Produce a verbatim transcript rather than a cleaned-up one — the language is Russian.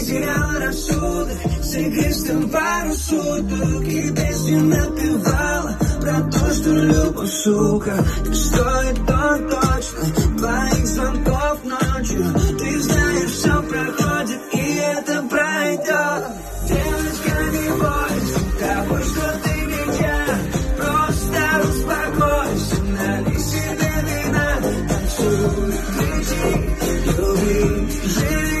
теряла рассудок, сыграешь там пару суток и песни напевала про то, что любовь, сука. Так что это точно, твоих звонков ночью. Ты знаешь, все проходит и это пройдет. Девочка, не бойся того, что ты меня. Просто успокойся, налей себе вина. Танцуй, кричи, люби, живи.